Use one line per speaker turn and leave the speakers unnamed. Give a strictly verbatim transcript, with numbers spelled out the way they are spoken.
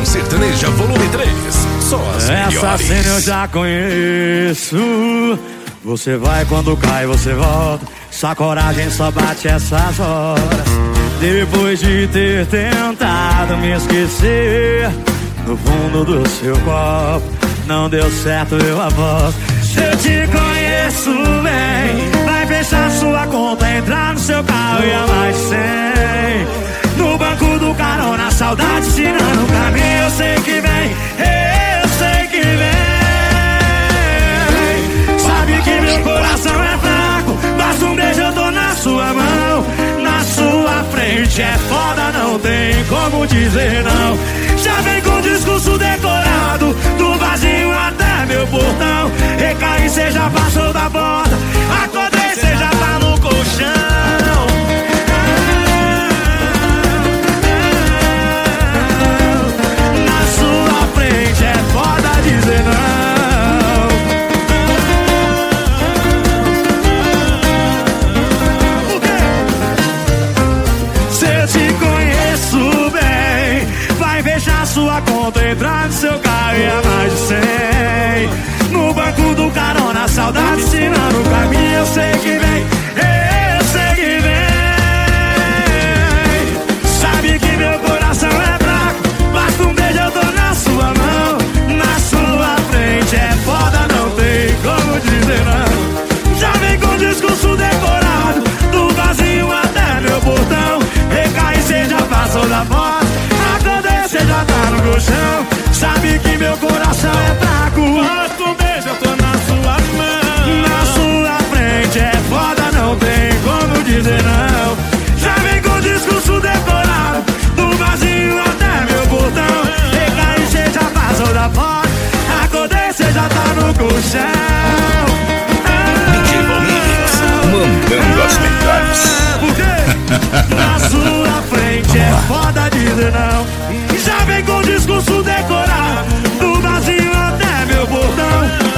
Manhã Sertaneja Volume três. Só as melhores.
Essa cena eu já conheço. Você vai quando cai, você volta. Sua coragem só bate essas horas. Depois de ter tentado me esquecer, no fundo do seu copo não deu certo, eu aposto. Se eu te conheço bem, vai fechar sua conta, entrar no seu carro e a mais cem. No banco do carona, saudade tirando o caminho. Eu sei que vem, eu sei que vem. Sabe que meu coração é fraco, basta um beijo, eu tô na sua mão. Na sua frente é foda, não tem como dizer não. Já vem com o discurso decorado, do vazio até meu portão. Recaí, cê já passou da porta, acordei, cê já tá no colchão. Na sua frente é foda dizer não. O quê? Se eu te conheço bem, vai fechar sua conta, entrar no seu carro e a mais de cem. No banco do carona, saudade ensinando o caminho. Eu sei que vem, eu sei que vem. Sabe que meu coração é fraco, basta um beijo, eu tô na sua mão. Na sua frente é foda, não tem como dizer não. Já vem com o discurso decorado, do vazio até meu portão. Recaí, cê já passou da porta, acordei, cê já tá no colchão. Sabe que meu coração é fraco, basta um beijo, eu tô na sua mão. Na sua frente é foda, não tem como dizer não. Já vem com o discurso decorado, do vazio até meu portão. Recaí, cê já passou da porta, acordei, cê já tá no colchão.
Mandando as melhores.
Por quê? Na sua frente é foda dizer não. Já vem com o discurso decorado, do vazio até meu portão.